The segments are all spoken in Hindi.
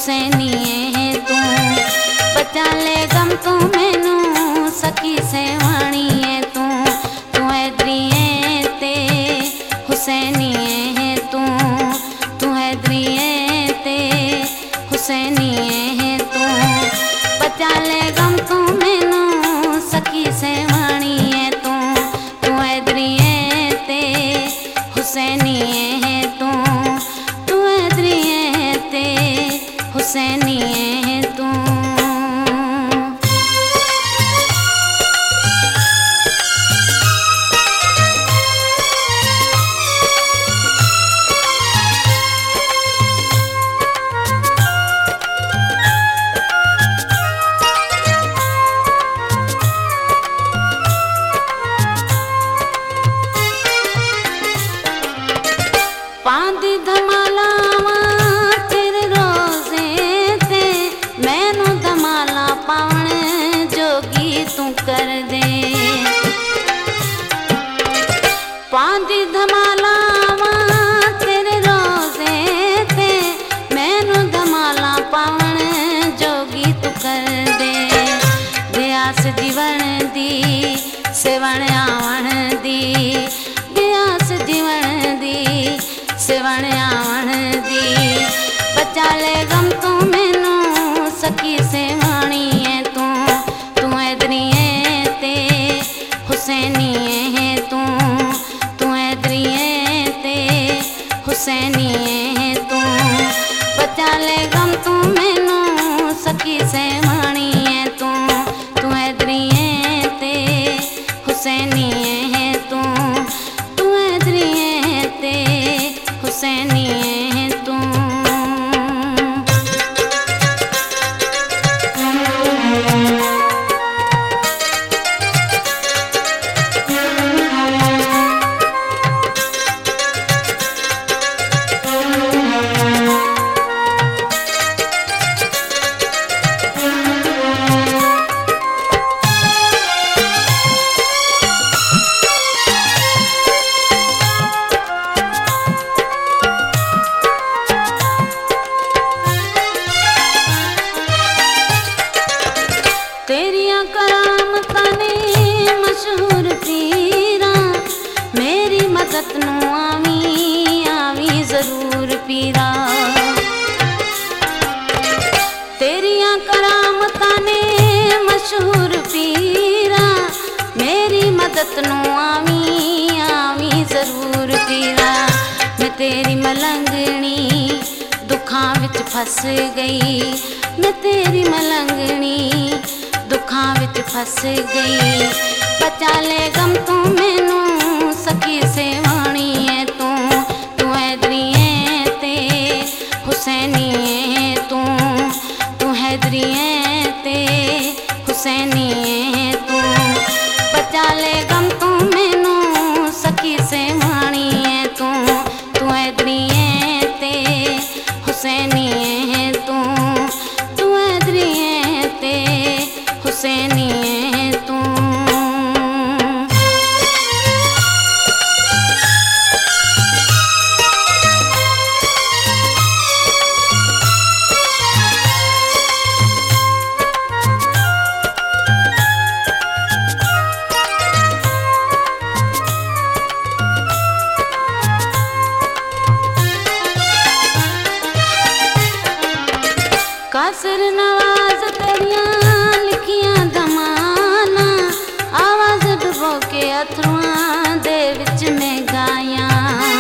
हुसैनी है तू, बचा ले गम तू मैनू सखी सेवाणी है तू, तू हैदरी है ते हुसैनी है तू, तू हैदरी है ते हुसैनी है तू, बचा ले गम तू मैनू सखी सेवाणी है तू, तू हैदरी है ते हुसैनी है तू, तू हैदरी है ते हुसैनी है तू। पांदी धमालावा तेरे रोजे ते मैनू धमाला पावन जोगी तू कर दे, पांदी धमालावा तेरे रोजे ते मैनू धमाला पावन जोगी तू कर दे, दयास जीवन दी सेवण आवन दी, दयास जीवन दी सेवण आवन दी, बचा ले गम तू मैनू सखी सेवाणी है तू, तू हैदरी है ते हुसैनी है तू, तू हैदरी है ते हुसैनी है तू, बचा ले गम तू मैनू सखी सेवाणी है तू, तू हैदरी है ते हुसैनी है तू, तू हैदरी है ते हुसैनी है तू। तेरिया करामतां ने मशहूर पीरा, मेरी मदद नू आवी आवी जरूर पीरा, तेरिया करामतां ने मशहूर पीरा, मेरी मदद नू आवी आवी जरूर पीरा, मैं तेरी मलंगनी दुखां विच फस गई, मैं तेरी मलंगनी दुखां विच फस गई, बचा ले गम तू मैनू सखी सेवाणी है तू, तू हैदरी है ते हुसैनी है तू, तू हैदरी है ते हुसैनी है तू, बचा ले गम तू मैनू सखी सेवाणी है तू, तू हैदरी है ते हुसैनी है तू, तू हैदरी है ते हुसैनी है तू। कासिर नवाज तेरियां लिखियां धमाना, आवाज डुबो के अथरुआं दे विच में गाया,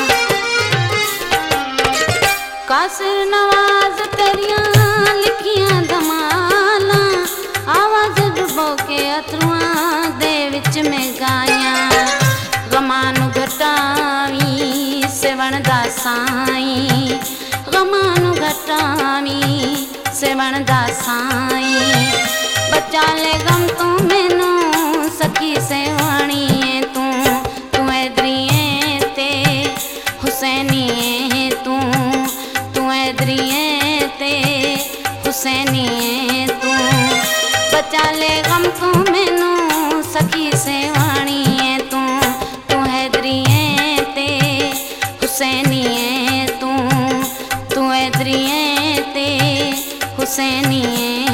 कासिर नवाज तेरियां लिखियां धमाना, आवाज डुबो के अथरुआं दे विच में गाया, गमां नू घटावी सेवण दा साईं, गमां नू घटावी सेवण दा साईं, बचा ले गम तू मैनू सखी सेवाणी है तू, तू हैदरी है ते हुसैनी है तू, तू हैदरी है ते हुसैनी है तू, बचा ले गम तू मैनू सखी सेवाणी है तू, तू हैदरी है ते हुसैनी है तू, तू हैदरी है ते हुसैनी है